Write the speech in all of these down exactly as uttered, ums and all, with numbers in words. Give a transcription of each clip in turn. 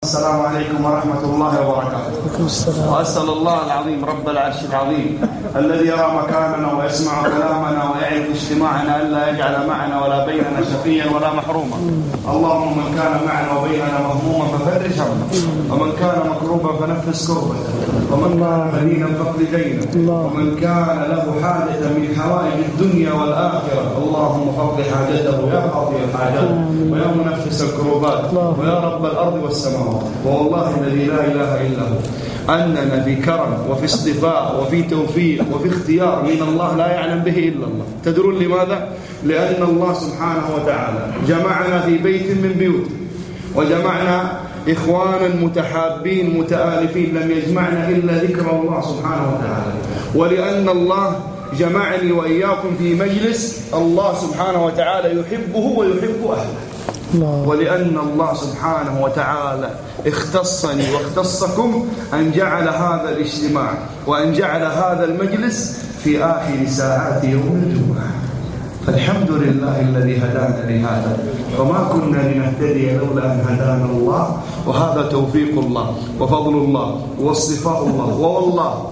السلام عليكم ورحمة الله وبركاته. وأسأل الله العظيم رب العرش العظيم الذي يرى مكاننا ويسمع كلامنا ويعرف اجتماعنا ألا يجعل معنا ولا بيننا شقيا ولا محروما. اللهم من كان معنا وبيننا مهموما ففرج همه، ومن كان مكروبا فنفس كربته، ومن كان مدينا فاقض دينه، ومن كان له حاجة من حوائج الدنيا والآخرة اللهم فاقض حاجته يا قاضي الحاجات ويا منفس الكروبات ويا رب الأرض والسماوات. والله الذي لا إله إلا هو أننا في كرم وفي اصطفاء وفي توفيق وفي اختيار من الله لا يعلم به إلا الله. تدرون لماذا؟ لأن الله سبحانه وتعالى جمعنا في بيت من بيوته، وجمعنا إخوانا متحابين متآلفين، لم يجمعنا إلا ذكر الله سبحانه وتعالى. ولأن الله جمعني وإياكم في مجلس الله سبحانه وتعالى يحبه ويحب أهله، ولأن الله سبحانه وتعالى اختصني واختصكم أن جعل هذا الاجتماع وأن جعل هذا المجلس في آخر ساعات يوم الجمعة. فالحمد لله الذي هدانا لهذا، وما كنا لنهتدي لولا أن هدانا الله، وهذا توفيق الله وفضل الله واصطفاء الله. والله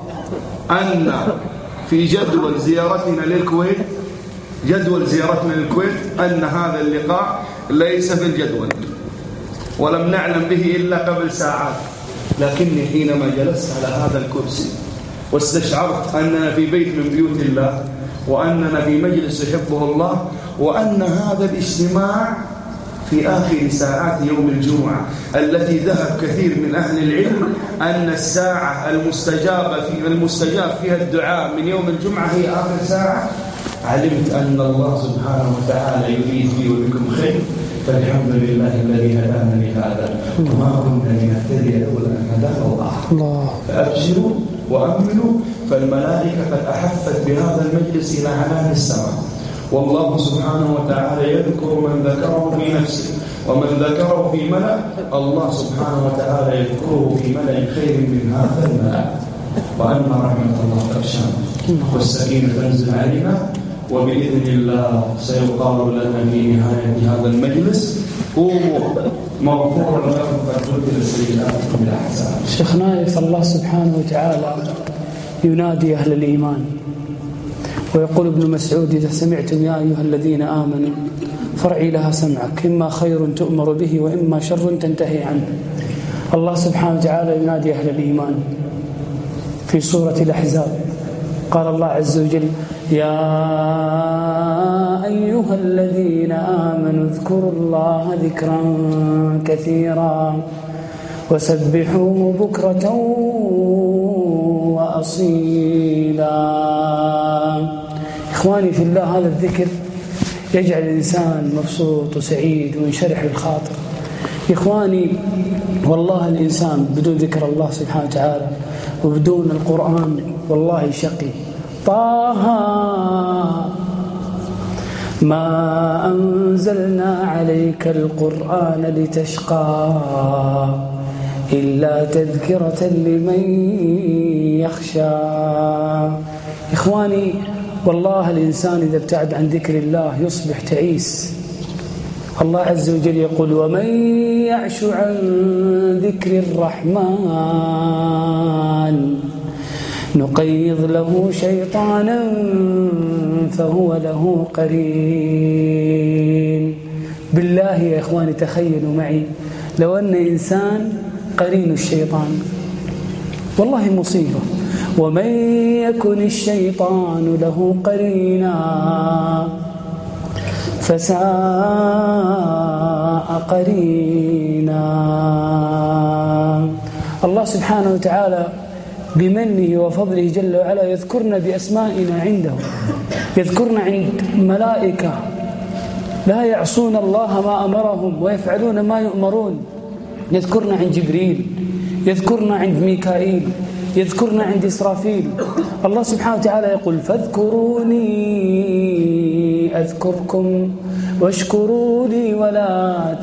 أن في جدول زيارتنا للكويت جدول زيارتنا للكويت أن هذا اللقاء ليس في الجدول، ولم نعلم به إلا قبل ساعات، لكني حينما جلست على هذا الكرسي واستشعرت أننا في بيت من بيوت الله، وأننا في مجلس يحبه الله، وأن هذا الاجتماع في آخر ساعات يوم الجمعة التي ذهب كثير من أهل العلم أن الساعة المستجابة في المستجاب فيها الدعاء من يوم الجمعة هي آخر ساعة، علمت أن الله سبحانه وتعالى يريد بي وبكم خير. فالحمد لله الذي هدانا لهذا، وما كنا لنهتدي لولا أن هدانا الله. فأبشروا وأمنوا، فالملائكة قد أحفت بهذا المجلس إلى عنان السماء. والله سبحانه وتعالى يذكر من ذكره في نفسه، ومن ذكره في ملأ الله سبحانه وتعالى يذكره في ملأ خير من هذا الملأ. وأن رحمة الله تغشانا والسكينة تنزل علينا، وبإذن الله سيقال لنا في نهاية هذا المجلس قوموا مغفورا لكم قد بدل سيئاتكم بالأحسان. شيخنا فالله سبحانه وتعالى ينادي أهل الإيمان ويقول ابن مسعود: إذا سمعتم يا أيها الذين آمنوا فرعي لها سمعك، إما خير تؤمر به وإما شر تنتهي عنه. الله سبحانه وتعالى ينادي أهل الإيمان في سورة الأحزاب، قال الله عز وجل: يا أيها الذين آمنوا اذكروا الله ذكرا كثيرا وسبحوه بكرة وأصيلا. إخواني في الله، هذا الذكر يجعل الإنسان مبسوط وسعيد وينشرح الخاطر. إخواني والله الإنسان بدون ذكر الله سبحانه وتعالى وبدون القرآن والله شقي. طه ما أنزلنا عليك القرآن لتشقى إلا تذكرة لمن يخشى. إخواني والله الإنسان إذا ابتعد عن ذكر الله يصبح تعيس. الله عز وجل يقول: ومن يعش عن ذكر الرحمن نقيض له شيطانا فهو له قرين. بالله يا إخواني تخيلوا معي لو أن إنسان قرين الشيطان، والله مصيبة. ومن يكن الشيطان له قرينا فساء قرينا. الله سبحانه وتعالى بمنه وفضله جل وعلا يذكرنا بأسمائنا عنده، يذكرنا عند ملائكة لا يعصون الله ما أمرهم ويفعلون ما يؤمرون، يذكرنا عند جبريل، يذكرنا عند ميكائيل، يذكرنا عند إسرافيل. الله سبحانه وتعالى يقول: فاذكروني أذكركم واشكروا لي ولا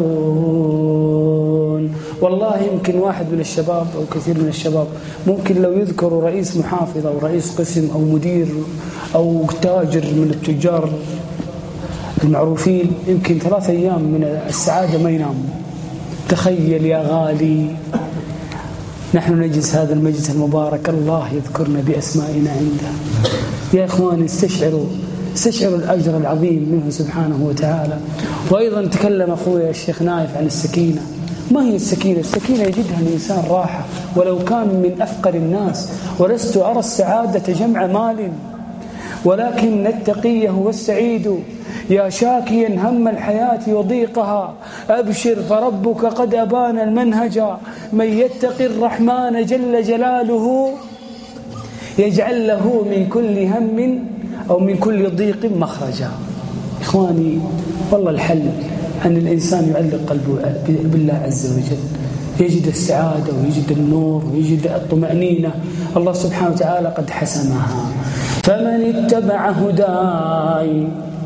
تكفرون. والله يمكن واحد من الشباب أو كثير من الشباب ممكن لو يذكروا رئيس محافظة أو رئيس قسم أو مدير أو تاجر من التجار المعروفين يمكن ثلاث أيام من السعادة ما يناموا. تخيل يا غالي، نحن نجلس هذا المجلس المبارك، الله يذكرنا بأسمائنا عنده. يا إخواني استشعروا استشعروا الأجر العظيم منه سبحانه وتعالى. وأيضا تكلم أخوي الشيخ نايف عن السكينة. ما هي السكينة؟ السكينة يجدها الإنسان راحة ولو كان من أفقر الناس. ولست أرى السعادة جمع مال، ولكن التقي هو السعيد. يا شاكيا هم الحياة وضيقها، أبشر فربك قد أبان المنهج. من يتقي الرحمن جل جلاله يجعل له من كل هم أو من كل ضيق مخرجا. إخواني والله الحل أن الإنسان يعلق قلبه بالله عز وجل، يجد السعادة ويجد النور ويجد الطمأنينة. الله سبحانه وتعالى قد حسمها. فمن اتبع هداي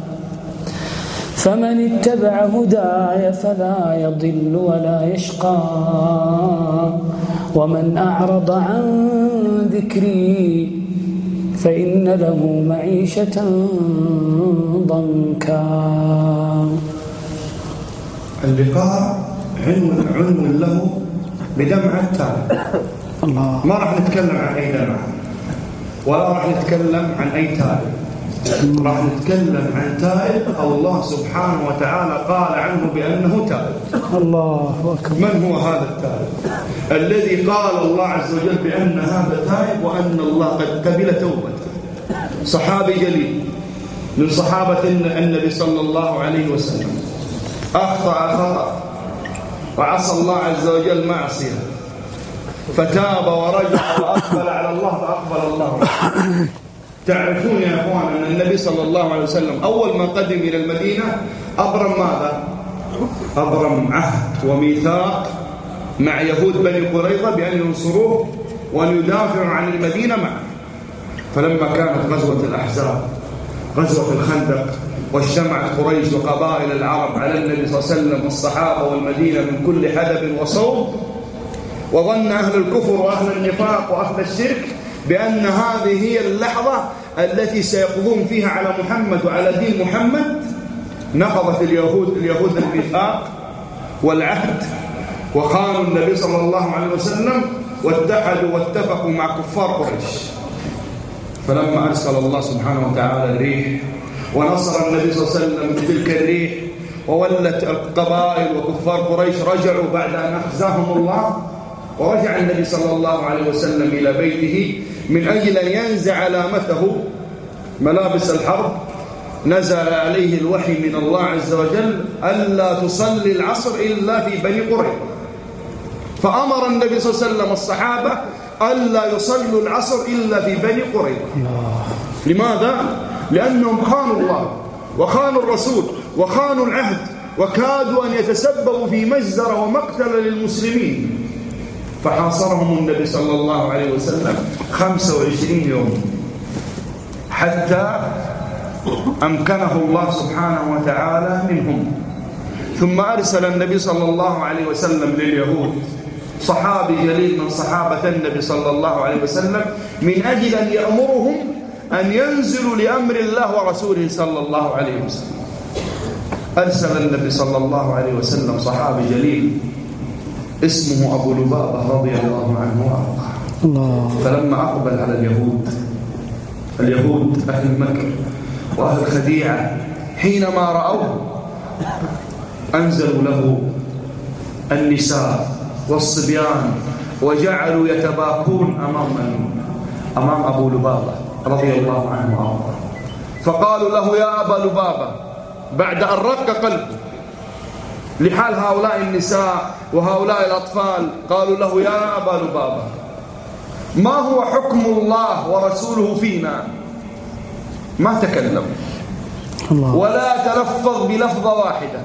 فمن اتبع هداي فلا يضل ولا يشقى، ومن أعرض عن ذكري فإن له معيشة ضنكا. اللقاء عنوان عنوان له بدمعة التالي. الله. ما راح نتكلم عن أي دمعة ولا راح نتكلم عن أي تالي، راح نتكلم عن تائب أو الله سبحانه وتعالى قال عنه بأنه تائب. الله أكبر. من هو هذا التائب الذي قال الله عز وجل بأن هذا تائب وأن الله قد قبل توبته؟ صحابي جليل من صحابة النبي صلى الله عليه وسلم، أخطأ خطأ وعصى الله عز وجل معصية، فتاب ورجع وأقبل على الله فأقبل الله. تعرفون يا أخوان أن النبي صلى الله عليه وسلم أول ما قدم إلى المدينة أبرم ماذا؟ أبرم عهد وميثاق مع يهود بني قريظة بأن ينصروه وأن يدافعوا عن المدينة معه. فلما كانت غزوة الأحزاب، غزوة الخندق، واجتمعت قريش وقبائل العرب على النبي صلى الله عليه وسلم والصحابة والمدينة من كل حدب وصوب، وظن أهل الكفر وأهل النفاق وأهل الشرك بأن هذه هي اللحظة التي سيقضون فيها على محمد وعلى دين محمد، نقضت اليهود اليهود الميثاق والعهد وخانوا النبي صلى الله عليه وسلم واتحدوا واتفقوا مع كفار قريش. فلما أرسل الله سبحانه وتعالى الريح ونصر النبي صلى الله عليه وسلم بتلك الريح وولت قبائل وكفار قريش، رجعوا بعد أن أخزاهم الله، ورجع النبي صلى الله عليه وسلم إلى بيته من أجل أن ينزع علامته ملابس الحرب. نزل عليه الوحي من الله عز وجل ألا تصلي العصر إلا في بني قريظة، فأمر النبي صلى الله عليه وسلم الصحابة ألا يصلوا العصر إلا في بني قريظة. لماذا؟ لأنهم خانوا الله وخانوا الرسول وخانوا العهد وكادوا أن يتسببوا في مجزرة ومقتل للمسلمين. فحاصرهم النبي صلى الله عليه وسلم خمسة وعشرين يوم حتى أمكنه الله سبحانه وتعالى منهم. ثم أرسل النبي صلى الله عليه وسلم لليهود صحابي جليل من صحابة النبي صلى الله عليه وسلم من أجل أن يأمرهم أن ينزلوا لأمر الله ورسوله صلى الله عليه وسلم. أرسل النبي صلى الله عليه وسلم صحابي جليل اسمه أبو لبابة رضي الله عنه وأرضاه. فلما أقبل على اليهود اليهود أهل مكة وأهل خديعة حينما رأوه أنزلوا له النساء والصبيان وجعلوا يتباكون أمام أمام أبو لبابة رضي الله عنه وأرضاه. فقالوا له يا أبا لبابة بعد أن رق قلبه لحال هؤلاء النساء وهؤلاء الأطفال، قالوا له يا أبا لبابة ما هو حكم الله ورسوله فينا؟ ما تكلم ولا تلفظ بلفظة واحدة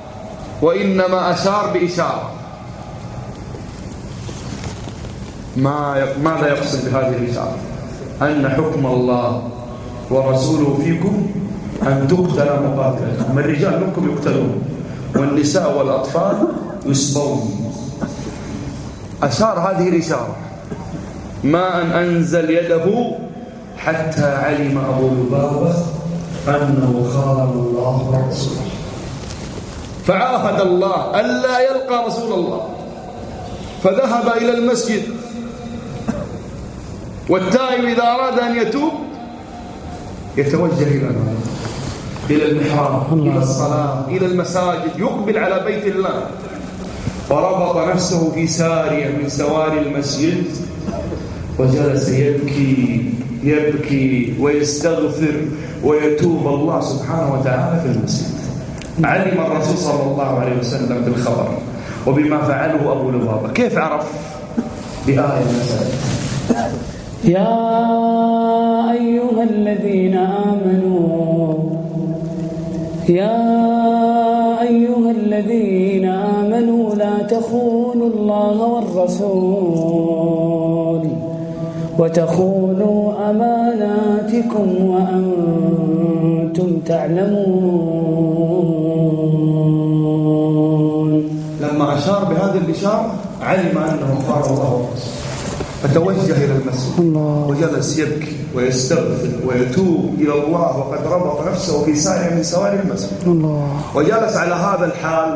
وإنما أشار بإشارة. ما ماذا يقصد بهذه الإشارة؟ أن حكم الله ورسوله فيكم أن تقتل مقاتلتكم، الرجال منكم يقتلون والنساء والأطفال يسبون. أشار هذه الإشارة. ما أن أنزل يده حتى علم أبو لبابة أنه خان الله ورسوله. فعاهد الله ألا يلقى رسول الله، فذهب إلى المسجد. والتائب إذا أراد أن يتوب يتوجه إلى إلى المحراب، إلى الصلاة، إلى المساجد، يقبل على بيت الله. وربط نفسه في سارية من سواري المسجد وجلس يبكي يبكي ويستغفر ويتوب الله سبحانه وتعالى في المسجد. علم الرسول صلى الله عليه وسلم بالخبر وبما فعله أبو لبابة. كيف عرف؟ بآية المساجد: يا أيها الذين آمنوا يا أيها الذين آمنوا لا تخونوا الله والرسول وتخونوا أماناتكم وأنتم تعلمون. لما أشار بهذه البشارة علم أنه قال الله ورسوله، فتوجه إلى المسجد وجلس يبكي ويستغفر ويتوب إلى الله، وقد ربط نفسه في سارية من سواري المسجد. الله. وجلس على هذا الحال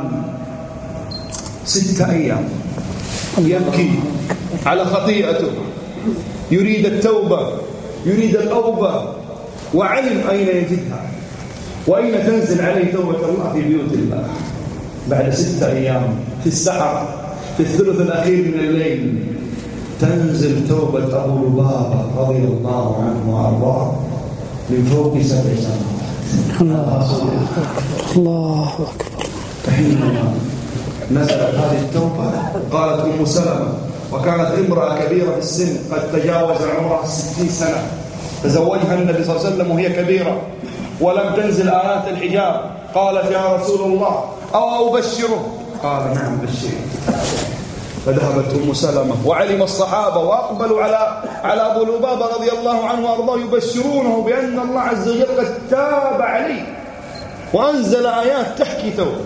ستة أيام يبكي على خطيئته، يريد التوبة، يريد الأوبة، وعلم أين يجدها وأين تنزل عليه توبة الله في بيوت الله. بعد ستة أيام في السحر في الثلث الأخير من الليل تنزل توبة أبو لبابة رضي الله عنه وأرضاه من فوق سبع سماوات. الله الله أكبر. حينما نزلت هذه التوبة قالت أم سلمة، وكانت امرأة كبيرة في السن قد تجاوز عمرها الستين سنة، تزوجها النبي صلى الله عليه وسلم وهي كبيرة ولم تنزل آيات الحجاب. قالت: يا رسول الله أو أبشره؟ قال: نعم بشره. فذهبت أم سلمة وعلم الصحابة وأقبلوا على على أبو لبابة رضي الله عنه وأرضاه يبشرونه بأن الله عز وجل قد تاب عليه وأنزل آيات تحكي توبة.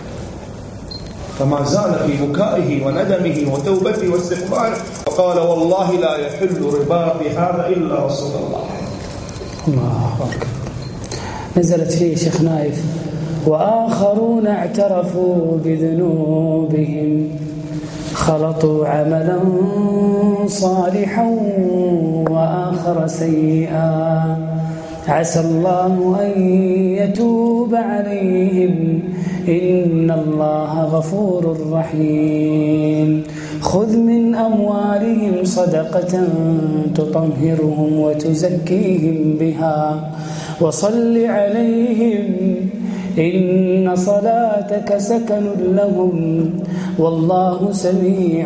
فما زال في بكائه وندمه وتوبته واستغفاره، وقال: والله لا يحل رباطي هذا إلا رسول الله. الله أكبر. نزلت فيه شيخ نايف: وآخرون اعترفوا بذنوبهم خلطوا عملا صالحا وآخر سيئا عسى الله أن يتوب عليهم إن الله غفور رحيم. خذ من أموالهم صدقة تطهرهم وتزكيهم بها وصل عليهم إن صلاتك سكن لهم والله سميع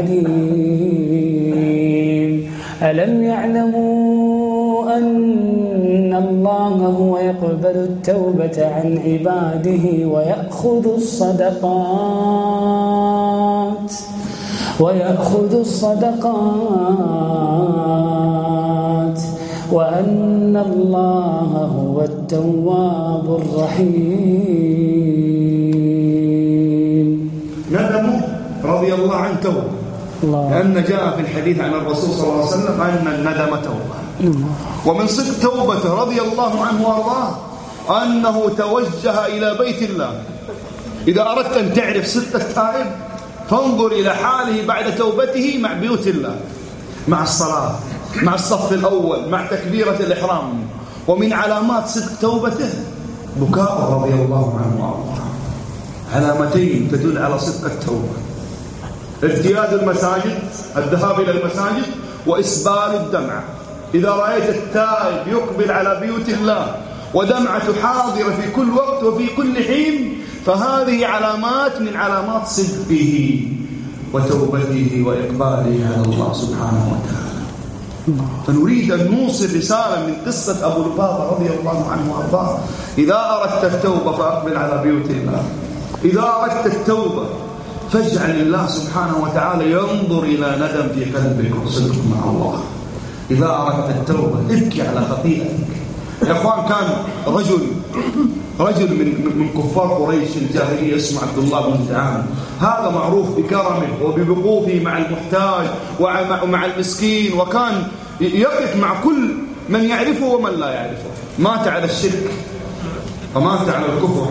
عليم. ألم يعلموا أن الله هو يقبل التوبة عن عباده ويأخذ الصدقات ويأخذ الصدقات وأن الله هو التواب الرحيم. ندم رضي الله عنه توبة، لأن جاء في الحديث عن الرسول صلى الله عليه وسلم أن الندم توبة. ومن صدق توبته رضي الله عنه وارضاه أنه توجه إلى بيت الله. إذا أردت أن تعرف صدق التائب فانظر إلى حاله بعد توبته مع بيوت الله، مع الصلاة، مع الصف الأول، مع تكبيرة الإحرام. ومن علامات صدق توبته بكاء رضي الله عنه وارضاه. علامتين تدل على صدق التوبة: ارتياد المساجد، الذهاب إلى المساجد، وإسبال الدمعة. إذا رأيت التائب يقبل على بيوت الله ودمعة حاضرة في كل وقت وفي كل حين فهذه علامات من علامات صدقه وتوبته وإقباله على الله سبحانه وتعالى. فنريد أن نوصل رسالة من قصة أبو لبابة رضي الله عنه وأرضاه: إذا أردت التوبة فأقبل على بيوت الله. إذا أردت التوبة فاجعل الله سبحانه وتعالى ينظر إلى ندم في قلبك وصدق مع الله. إذا أردت التوبة ابكي على خطيئتك. يا أخوان، كان رجل رجل من من كفار قريش الجاهلية اسمه عبد الله بن جدعان. هذا معروف بكرمه وبوقوفه مع المحتاج ومع المسكين، وكان يقف مع كل من يعرفه ومن لا يعرفه. مات على الشرك ومات على الكفر،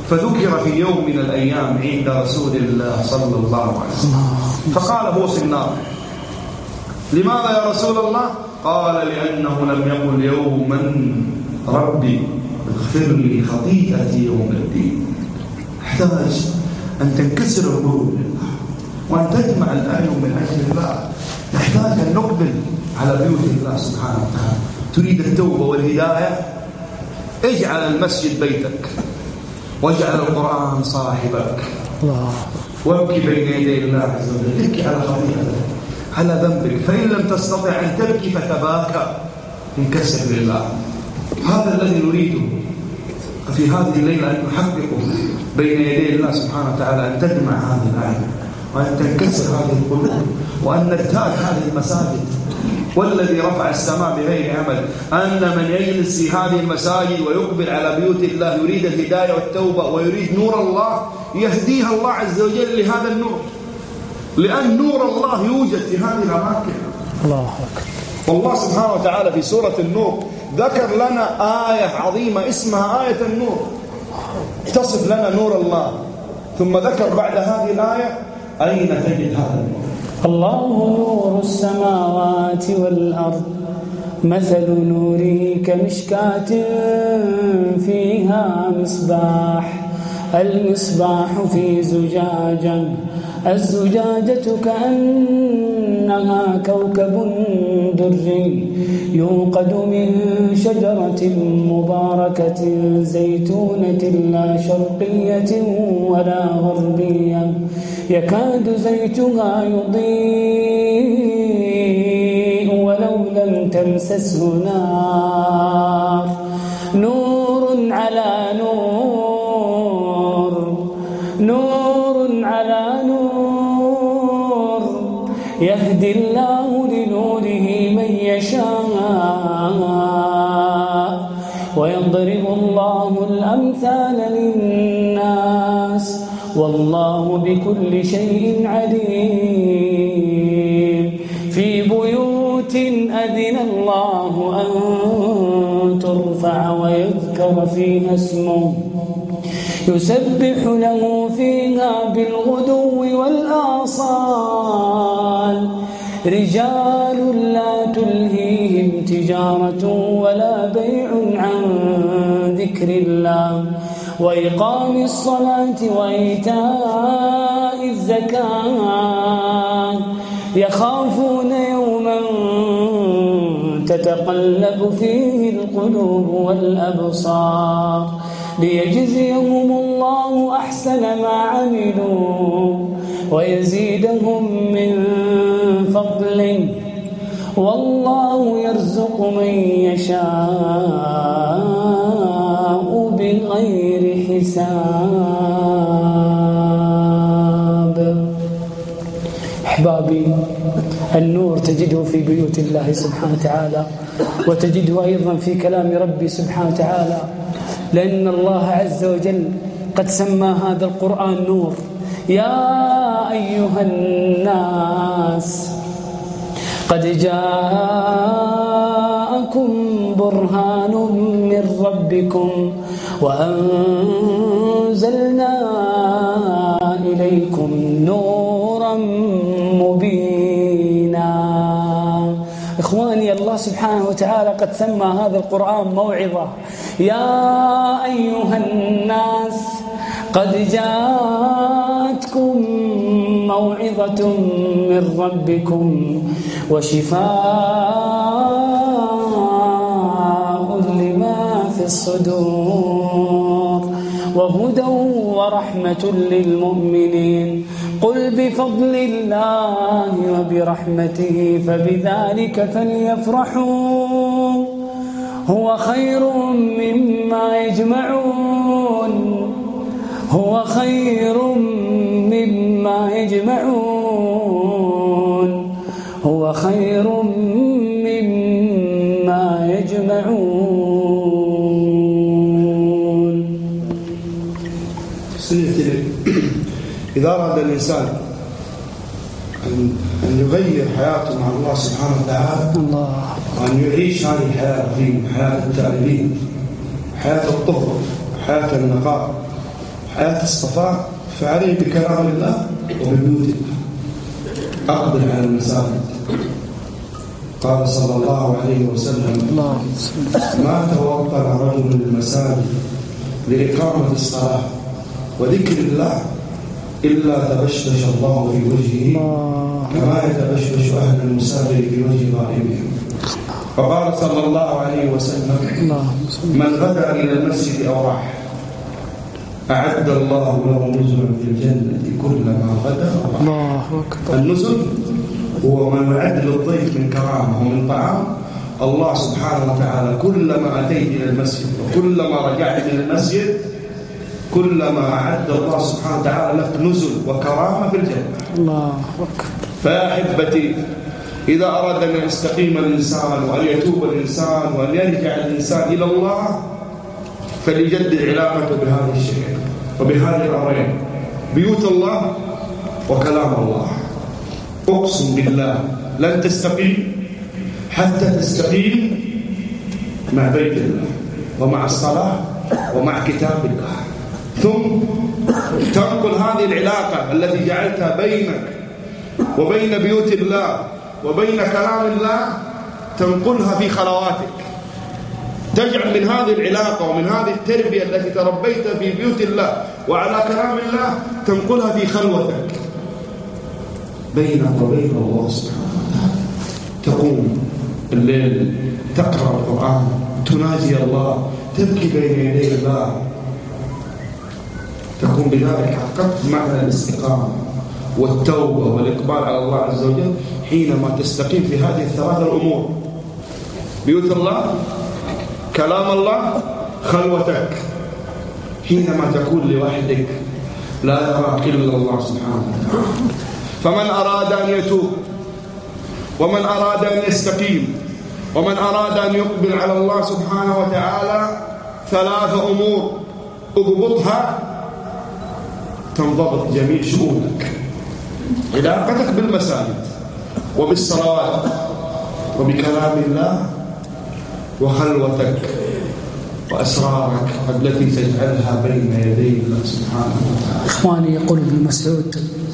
فذكر في يوم من الأيام عند رسول الله صلى الله عليه وسلم فقال هو في النار. لماذا يا رسول الله؟ قال لأنه لم يقل يوما ربي اغفر لي خطيئتي يوم الدين. احتاج أن تنكسر القلوب لله وأن تجمع الأعين من أجل الله. نحتاج أن نقبل على بيوت الله سبحانه وتعالى. تريد التوبة والهداية؟ اجعل المسجد بيتك واجعل القرآن صاحبك الله. وابكي بين يدي الله عز وجل، ابكي على خطيئتك على ذنبك، فإن لم تستطع أن تبكي فتباكى، انكسر لله. هذا الذي نريده في هذه الليلة، أن نحققه بين يدي الله سبحانه وتعالى، أن تجمع هذه الآية وأن تنكسر هذه القلوب وأن نرتاد هذه المساجد. والذي رفع السماء بغير عمل أن من يجلس في هذه المساجد ويقبل على بيوت الله يريد الهداية والتوبة ويريد نور الله، يهديها الله عز وجل لهذا النور، لأن نور الله يوجد في هذه الأماكن. الله أكبر. والله سبحانه وتعالى في سورة النور ذكر لنا آية عظيمة اسمها آية النور تصف لنا نور الله، ثم ذكر بعد هذه الآية أين تجد هذا النور. الله نور السماوات والأرض مثل نوره كمشكاة فيها مصباح، المصباح في زجاجة، الزجاجة كأنها كوكب دري يوقد من شجرة مباركة زيتونة لا شرقية ولا غربية يكاد زيتها يضيء ولو لم تمسسه نار، نور على نور، نور على نور، يهدي الله لنوره من يشاء ويضرب الله الأمثال للناس والله بكل شيء عليم. في بيوت أذن الله أن ترفع ويذكر فيها اسمه يسبح له فيها بالغدو والآصال، رجال لا تلهيهم تجارة ولا بيع عن ذكر الله وإقام الصلاة وإيتاء الزكاة يخافون يوما تتقلب فيه القلوب والأبصار ليجزيهم الله أحسن ما عملوا ويزيدهم من فضله والله يرزق من يشاء بغير حساب. أحبابي، النور تجده في بيوت الله سبحانه وتعالى، وتجده أيضا في كلام ربي سبحانه وتعالى، لأن الله عز وجل قد سمى هذا القرآن نور. يا أيها الناس قد جاءكم برهان من ربكم وأنزلنا إليكم نورا مبينا. إخواني، الله سبحانه وتعالى قد سمى هذا القرآن موعظة. يا أيها الناس قد جاءتكم موعظة من ربكم وشفاء لما في الصدور وهدى ورحمة للمؤمنين. قل بفضل الله وبرحمته فبذلك فليفرحوا هو خير مما يجمعون، هو خير مما يجمعون، هو خير مما يجمعون. إذا أراد الإنسان أن يغير حياته مع الله سبحانه وتعالى وأن يعيش هذه الحياة العظيمة، حياة التائبين، حياة الطهر، حياة النقاء، حياة الصفاء فعليه بكلام الله وببيوت الله. أقبل على المساجد. قال صلى الله عليه وسلم: ما توقف رجل المساجد لإقامة الصلاة وذكر الله إلا تبشبش الله في وجهه كما يتبشبش أهل المساجد في وجه غائبهم. فقال صلى الله عليه وسلم: من غدا إلى المسجد أو راح أعد الله له نزلا في الجنة كلما غدا أو راح. النزل هو من يعد للضيف من كرامه ومن طعام. الله سبحانه وتعالى كلما أتيت إلى المسجد وكلما رجعت إلى المسجد كلما أعد الله سبحانه وتعالى لك نزل وكرامة في الجنة. الله أكبر. فيا أحبتي، إذا أراد أن يستقيم الإنسان وأن يتوب الإنسان وأن يرجع الإنسان إلى الله فليجدد علاقته بهذه الشيء وبهذه الأمرين: بيوت الله وكلام الله. أقسم بالله لن تستقيم حتى تستقيم مع بيت الله ومع الصلاة ومع كتاب الله، ثم تنقل هذه العلاقة التي جعلتها بينك وبين بيوت الله وبين كلام الله، تنقلها في خلواتك. تجعل من هذه العلاقة ومن هذه التربية التي تربيت في بيوت الله وعلى كلام الله تنقلها في خلوتك بينك وبين الله سبحانه وتعالى. تقوم الليل، تقرأ القرآن، تناجي الله، تبكي بين يدي الله. تكون بذلك حققت معنى الاستقامة والتوبة والإقبال على الله عز وجل حينما تستقيم في هذه الثلاث الأمور: بيوت الله، كلام الله، خلوتك. حينما تكون لوحدك لا يراك إلا الله سبحانه وتعالى. فمن أراد أن يتوب ومن أراد أن يستقيم ومن أراد أن يقبل على الله سبحانه وتعالى ثلاث أمور اضبطها تنضبط جميع شؤونك: علاقتك بالمساجد وبالصلوات وبكلام الله، وخلوتك وأسرارك التي تجعلها بين يدي الله سبحانه وتعالى. إخواني، يقول ابن مسعود: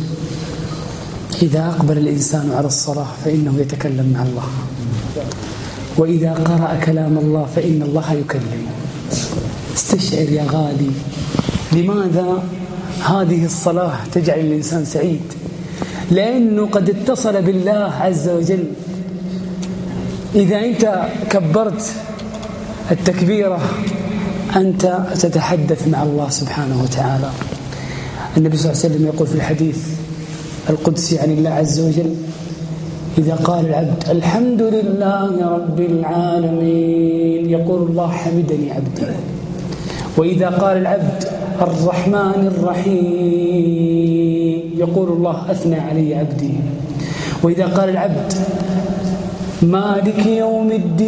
إذا أقبل الإنسان على الصلاة فإنه يتكلم مع الله، وإذا قرأ كلام الله فإن الله يكلم. استشعر يا غالي لماذا هذه الصلاة تجعل الإنسان سعيد؟ لأنه قد اتصل بالله عز وجل. إذا أنت كبرت التكبيرة أنت تتحدث مع الله سبحانه وتعالى. النبي صلى الله عليه وسلم يقول في الحديث القدسي عن الله عز وجل: إذا قال العبد الحمد لله رب العالمين يقول الله حمدني عبدي. وإذا قال العبد الرحمن الرحيم يقول الله أثنى علي عبدي. وإذا قال العبد مالك يوم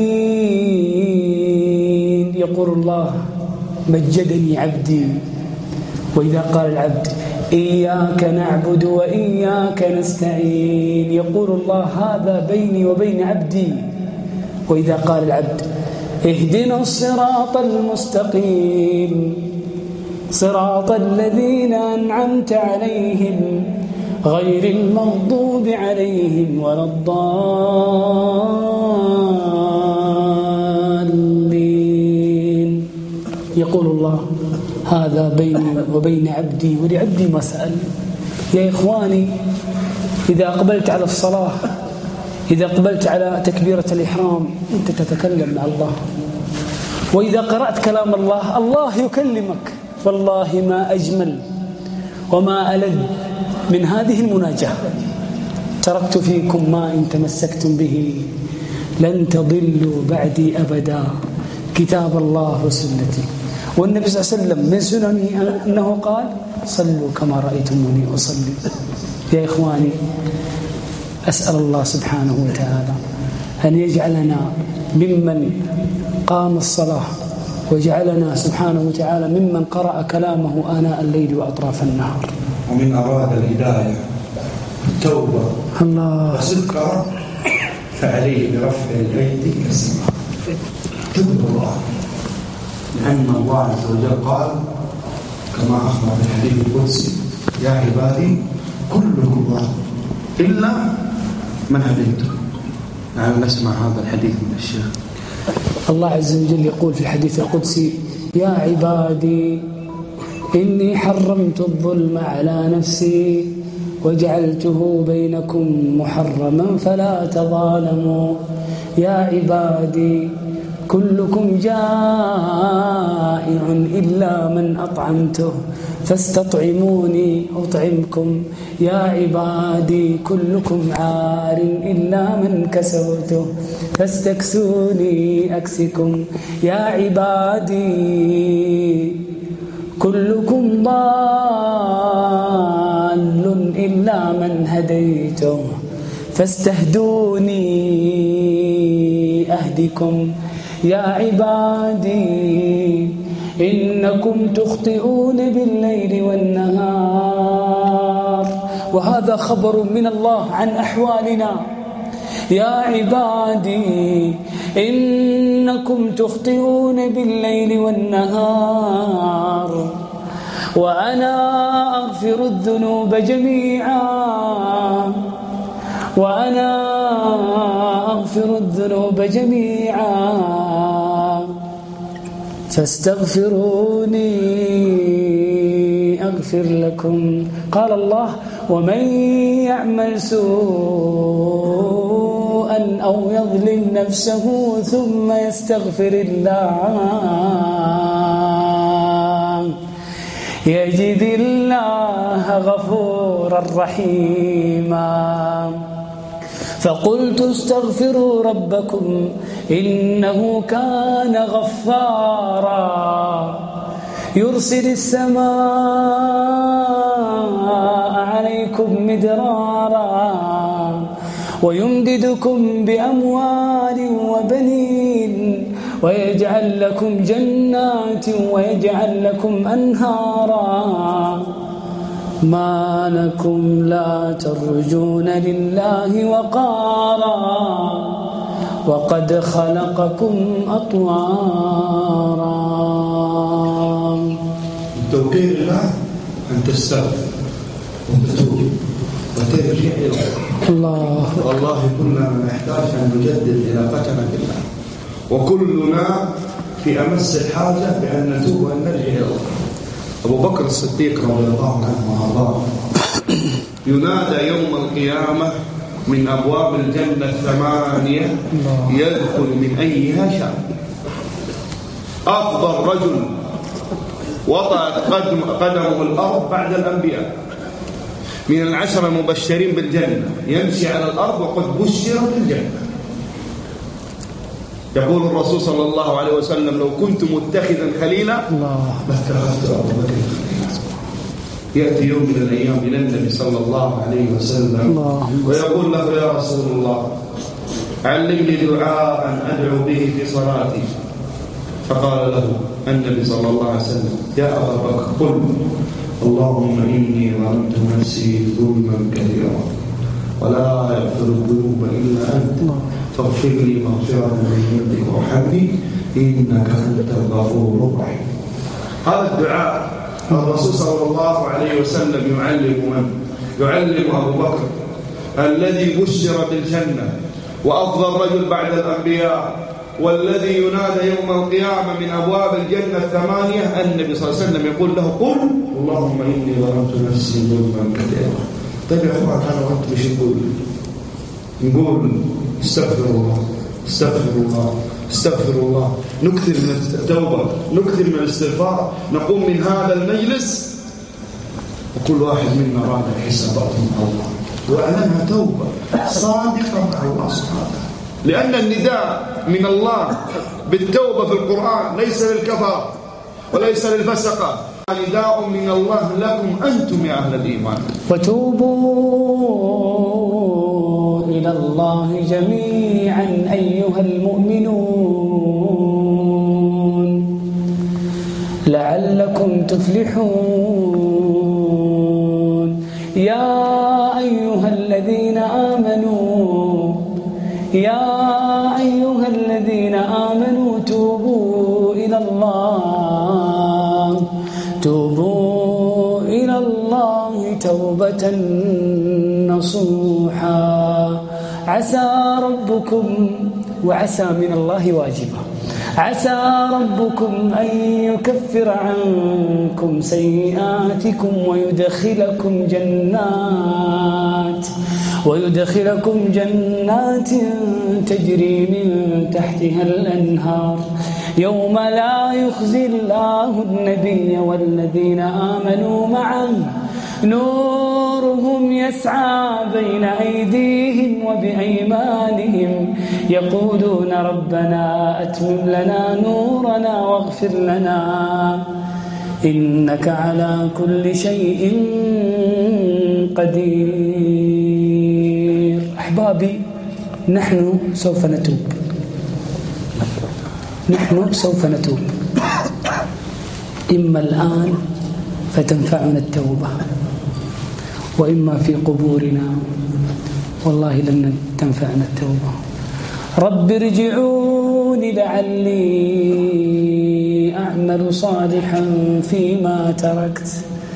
الدين يقول الله مجدني عبدي. وإذا قال العبد إياك نعبد وإياك نستعين يقول الله هذا بيني وبين عبدي. وإذا قال العبد اهدنا الصراط المستقيم صراط الذين أنعمت عليهم غير المغضوب عليهم ولا الضالين يقول الله هذا بيني وبين عبدي ولعبدي ما سأل. يا إخواني، إذا أقبلت على الصلاة، إذا أقبلت على تكبيرة الإحرام أنت تتكلم مع الله. وإذا قرأت كلام الله الله يكلمك. والله ما أجمل وما ألذ من هذه المناجاة. تركت فيكم ما إن تمسكتم به لن تضلوا بعدي أبدا، كتاب الله وسنتي. والنبي صلى الله عليه وسلم من سننه أنه قال صلوا كما رأيتموني أصلي. يا إخواني، أسأل الله سبحانه وتعالى أن يجعلنا ممن قام الصلاة، وجعلنا سبحانه وتعالى ممن قرأ كلامه آناء الليل وأطراف النهار. ومن أراد الهداية التوبة وصدقها فعليه برفع الأيدي إلى السماء. تب الله، لأن الله عز وجل قال كما أخبر في الحديث القدسي: يا عبادي كلكم ضال إلا من هديته. نعم، نسمع هذا الحديث من الشيخ. الله عز وجل يقول في الحديث القدسي: يا عبادي إني حرمت الظلم على نفسي وجعلته بينكم محرما فلا تظالموا. يا عبادي كلكم جائع إلا من أطعمته فاستطعموني أطعمكم. يا عبادي كلكم عار إلا من كسوته فاستكسوني أكسكم. يا عبادي كلكم ضال إلا من هديته فاستهدوني أهدكم. يا عبادي إنكم تخطئون بالليل والنهار، وهذا خبر من الله عن أحوالنا. يا عبادي إنكم تخطئون بالليل والنهار وأنا أغفر الذنوب جميعا وأنا أغفر الذنوب جميعا فاستغفروني أغفر لكم. قال الله: ومن يعمل سوءا أو يظلم نفسه ثم يستغفر الله يجد الله غفورا رحيما. فقلت استغفروا ربكم إنه كان غفارا يرسل السماء عليكم مدرارا ويمددكم بأموال وبنين ويجعل لكم جنات ويجعل لكم أنهارا. ما لكم لا ترجون لله وقارا وقد خلقكم أطوارا. توقير الله أن تستغفر وتتوب وترجع إلى الله. والله كلنا نحتاج أن نجدد علاقتنا بالله، وكلنا في أمس الحاجة بأن نتوب وأن نرجع إلى الله. أبو بكر الصديق رضي الله عنه وأرضاه ينادى يوم القيامة من أبواب الجنة الثمانية يدخل من أيها شاء. أفضل رجل وطأت قدم قدمه الأرض بعد الأنبياء من العشر المبشرين بالجنة يمشي على الأرض وقد بشر بالجنة. يقول الرسول صلى الله عليه وسلم: لو كنت متخذا خليلا لاتخذت أبا بكر خليلا. يأتي يوم من الأيام إلى النبي صلى الله عليه وسلم ويقول له: يا رسول الله علمني دعاء أدعو به في صلاتي. فقال له النبي صلى الله عليه وسلم: يا أبا بكر قل اللهم إني ظلمت نفسي ظلما كثيرا ولا يغفر الذنوب إلا أنت فاغفر لي مغفرة من عندك وارحمني إنك أنت الغفور الرحيم. هذا الدعاء الرسول صلى الله عليه وسلم يعلم من؟ يعلم أبو بكر الذي بشر بالجنة وأفضل رجل بعد الأنبياء والذي ينادى يوم القيامة من أبواب الجنة الثمانية. النبي صلى الله عليه وسلم يقول له: قل اللهم إني ظلمت نفسي ظلما كثيرا. طيب يا أخوان، أنا وأنت مش نقول نقول استغفر الله استغفر الله استغفر الله، نكثر من التوبة، نكثر من الاستغفار، نقوم من هذا المجلس وكل واحد منا راجع حساباته مع الله وأعلنها توبة صادقة مع الله سبحانه وتعالى. لأن النداء من الله بالتوبة في القرآن ليس للكفار وليس للفسقة، نداء من الله لكم أنتم يا أهل الإيمان. وتوبوا إلى الله جميعا أيها المؤمنون لعلكم تفلحون. يا أيها الذين آمنوا يا أيها الذين آمنوا توبوا إلى الله توبوا توبة نصوحا. عسى ربكم، وعسى من الله واجبة، عسى ربكم أن يكفر عنكم سيئاتكم ويدخلكم جنات ويدخلكم جنات تجري من تحتها الأنهار يوم لا يخزي الله النبي والذين آمنوا معه نورهم يسعى بين أيديهم وبأيمانهم يقولون ربنا أتمم لنا نورنا واغفر لنا إنك على كل شيء قدير. أحبابي، نحن سوف نتوب، نحن سوف نتوب، إما الآن فتنفعنا التوبة، وإما في قبورنا والله لن تنفعنا التوبة. رب ارجعون لعلي أعمل صالحا فيما تركت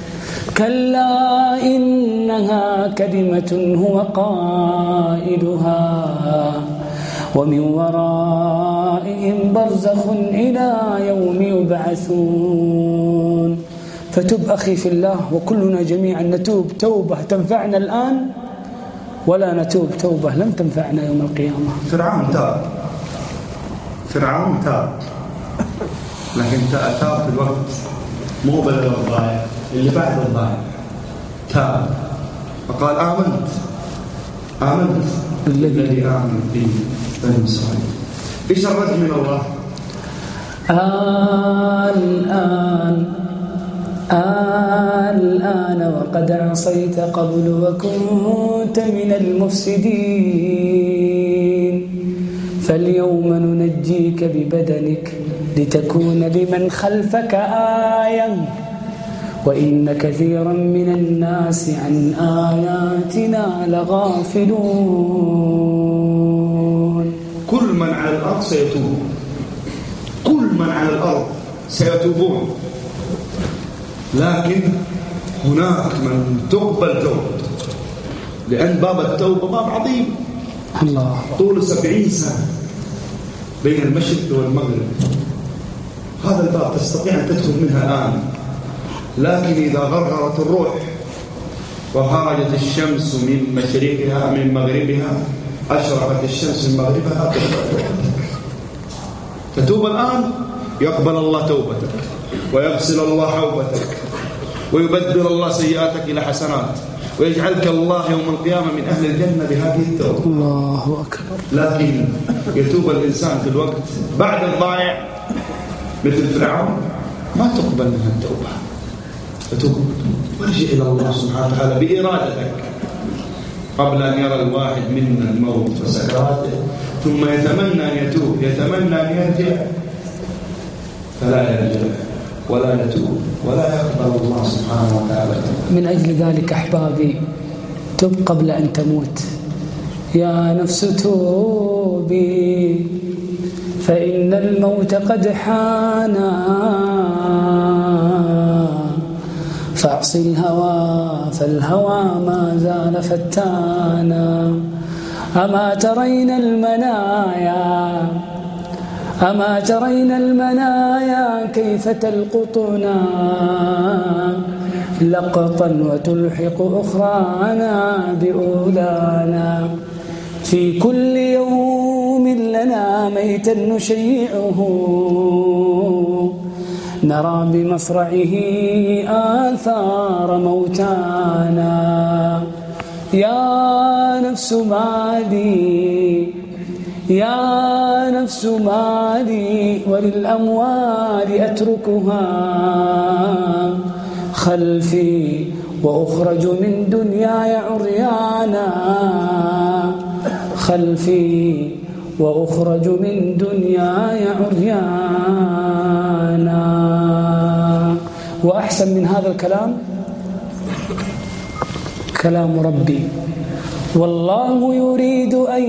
كلا إنها كلمة هو قائلها ومن ورائهم برزخ إلى يوم يبعثون. فتب أخي في الله، وكلنا جميعا نتوب توبة تنفعنا الآن، ولا نتوب توبة لن تنفعنا يوم القيامة. فرعون تاب، فرعون تاب، لكن تاب في الوقت مو بلد الضائع، اللي بعد الضائع تاب فقال آمنت آمنت الذي آمن به بني إسرائيل. إيش الرد من الله؟ الآن الآن وقد عصيت قبل وكنت من المفسدين فاليوم ننجيك ببدنك لتكون لمن خلفك آية وإن كثيرا من الناس عن آياتنا لغافلون. كل من على الأرض سيتوب، كل من على الأرض سيتوبون، لكن هناك من تقبل توبته، لأن باب التوبة باب عظيم الله، طول سبعين سنة بين المشرق والمغرب. هذا الباب تستطيع أن تدخل منها الآن، لكن إذا غرغرت الروح وخرجت الشمس من مشرقها من مغربها أشرقت الشمس من مغربها تتوب الآن، يقبل الله توبتك ويغسل الله حوبتك ويبدل الله سيئاتك إلى حسنات ويجعلك الله يوم القيامة من أهل الجنة بهذه التوبة. الله أكبر. لكن يتوب الإنسان في الوقت بعد الضائع مثل فرعون ما تقبل منها التوبة. فتوب وارجع إلى الله سبحانه وتعالى بإرادتك قبل أن يرى الواحد منا الموت وسكراته ثم يتمنى أن يتوب، يتمنى أن يرجع فلا يرجع ولا يتوب ولا يقبل الله سبحانه وتعالى. من أجل ذلك أحبابي، تب قبل أن تموت. يا نفس توبي فإن الموت قد حانا فاعصي الهوى فالهوى ما زال فتانا. أما ترين المنايا أما ترين المنايا كيف تلقطنا لقطا وتلحق أخرانا بأولانا. في كل يوم لنا ميتا نشيعه نرى بمصرعه آثار موتانا. يا نفس مالي يا نفس مالي وللأموال أتركها خلفي وأخرج من دنياي عريانا خلفي وأخرج من دنياي عريانا. وأحسن من هذا الكلام كلام ربي: والله يريد أن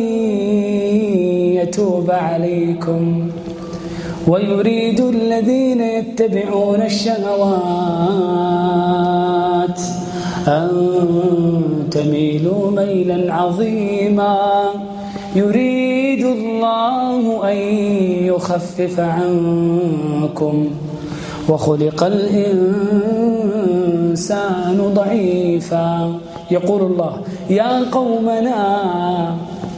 يتوب عليكم ويريد الذين يتبعون الشهوات أن تميلوا ميلا عظيما يريد الله أن يخفف عنكم وخلق الإنسان ضعيفا. يقول الله: يا قومنا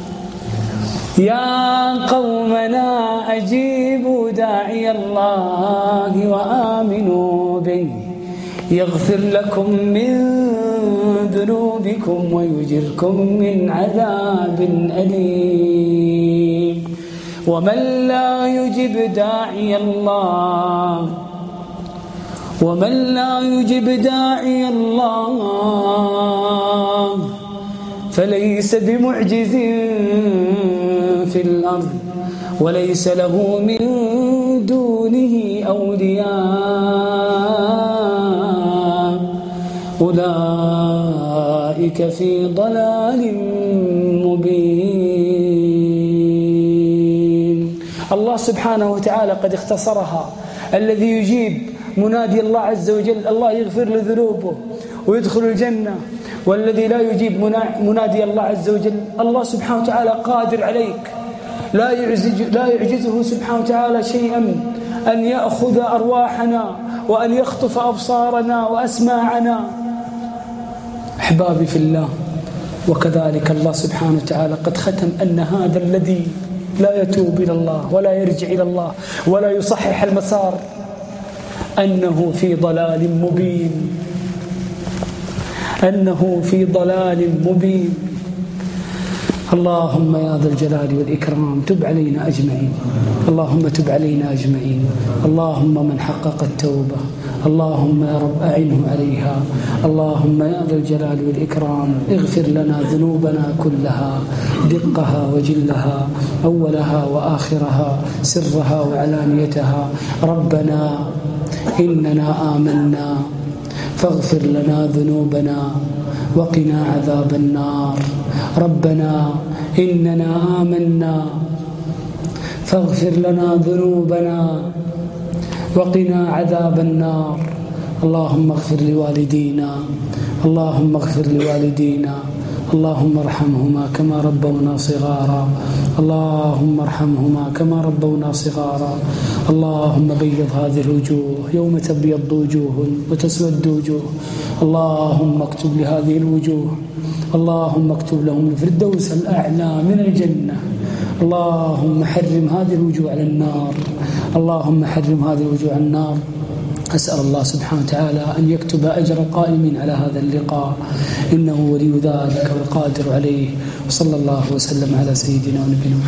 يا قومنا أجيبوا داعي الله وآمنوا به يغفر لكم من ذنوبكم ويجركم من عذاب أليم. ومن لا يجب داعي الله ومن لا يجب داعي الله فليس بمعجز في الأرض وليس له من دونه أولياء أولئك في ضلال مبين. الله سبحانه وتعالى قد اختصرها: الذي يجيب منادي الله عز وجل الله يغفر له ذنوبه ويدخل الجنة، والذي لا يجيب منادي الله عز وجل الله سبحانه وتعالى قادر عليك، لا يعجز لا يعجزه سبحانه وتعالى شيئا أن يأخذ أرواحنا وأن يخطف أبصارنا وأسماعنا. أحبابي في الله، وكذلك الله سبحانه وتعالى قد ختم أن هذا الذي لا يتوب إلى الله ولا يرجع إلى الله ولا يصحح المسار أنه في ضلال مبين أنه في ضلال مبين. اللهم يا ذا الجلال والإكرام تب علينا أجمعين، اللهم تب علينا أجمعين. اللهم من حقق التوبة اللهم يا رب أعنه عليها. اللهم يا ذا الجلال والإكرام اغفر لنا ذنوبنا كلها، دقها وجلها، أولها وآخرها، سرها وعلانيتها. ربنا إننا آمنا فاغفر لنا ذنوبنا وقنا عذاب النار. ربنا إننا آمنا فاغفر لنا ذنوبنا وقنا عذاب النار. اللهم اغفر لوالدينا اللهم اغفر لوالدينا اللهم ارحمهما كما ربونا صغارا اللهم ارحمهما كما ربونا صغارا. اللهم بيض هذه الوجوه يوم تبيض وجوه وتسود وجوه. اللهم اكتب لهذه الوجوه اللهم اكتب لهم الفردوس الأعلى من الجنة. اللهم حرم هذه الوجوه على النار اللهم حرم هذه الوجوه على النار. أسأل الله سبحانه وتعالى أن يكتب أجر القائمين على هذا اللقاء إنه ولي ذلك والقادر عليه. وصلى الله وسلم على سيدنا ونبينا محمد.